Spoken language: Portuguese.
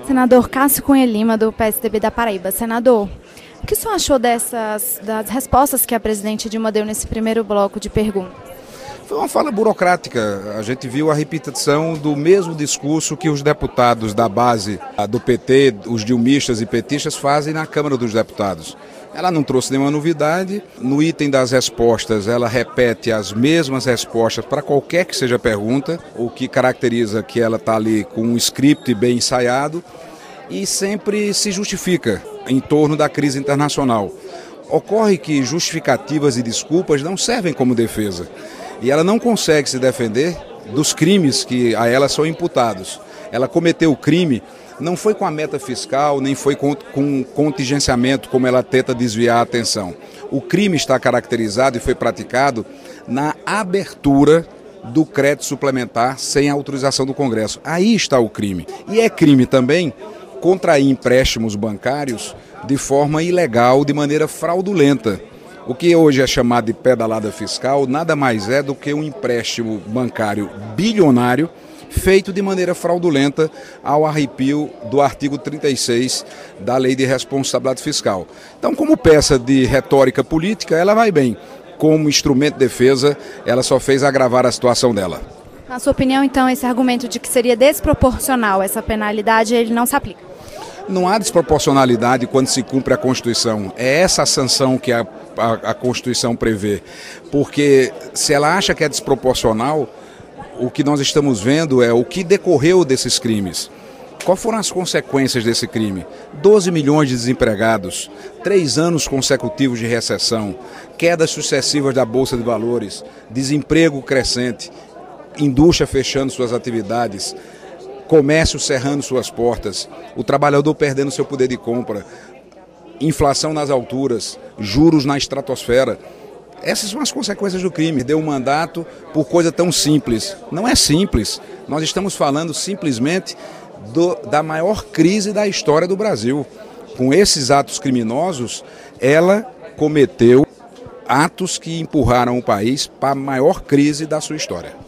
Senador Cássio Cunha Lima, do PSDB da Paraíba. Senador, o que o senhor achou das respostas que a presidente Dilma deu nesse primeiro bloco de perguntas? Foi uma fala burocrática. A gente viu a repetição do mesmo discurso que os deputados da base do PT, os dilmistas e petistas, fazem na Câmara dos Deputados. Ela não trouxe nenhuma novidade. No item das respostas, ela repete as mesmas respostas para qualquer que seja a pergunta, o que caracteriza que ela está ali com um script bem ensaiado e sempre se justifica em torno da crise internacional. Ocorre que justificativas e desculpas não servem como defesa e ela não consegue se defender dos crimes que a ela são imputados. Ela cometeu o crime. Não foi com a meta fiscal, nem foi com contingenciamento, como ela tenta desviar a atenção. O crime está caracterizado e foi praticado na abertura do crédito suplementar sem autorização do Congresso. Aí está o crime. E é crime também contrair empréstimos bancários de forma ilegal, de maneira fraudulenta. O que hoje é chamado de pedalada fiscal nada mais é do que um empréstimo bancário bilionário feito de maneira fraudulenta ao arrepio do artigo 36 da Lei de Responsabilidade Fiscal. Então, como peça de retórica política, ela vai bem. Como instrumento de defesa, ela só fez agravar a situação dela. Na sua opinião, então, esse argumento de que seria desproporcional essa penalidade, ele não se aplica? Não há desproporcionalidade quando se cumpre a Constituição. É essa a sanção que a Constituição prevê. Porque se ela acha que é desproporcional, o que nós estamos vendo é o que decorreu desses crimes. Quais foram as consequências desse crime? 12 milhões de desempregados, 3 anos consecutivos de recessão, quedas sucessivas da Bolsa de Valores, desemprego crescente, indústria fechando suas atividades, comércio cerrando suas portas, o trabalhador perdendo seu poder de compra, inflação nas alturas, juros na estratosfera. Essas são as consequências do crime. Deu um mandato por coisa tão simples. Não é simples. Nós estamos falando simplesmente da maior crise da história do Brasil. Com esses atos criminosos, ela cometeu atos que empurraram o país para a maior crise da sua história.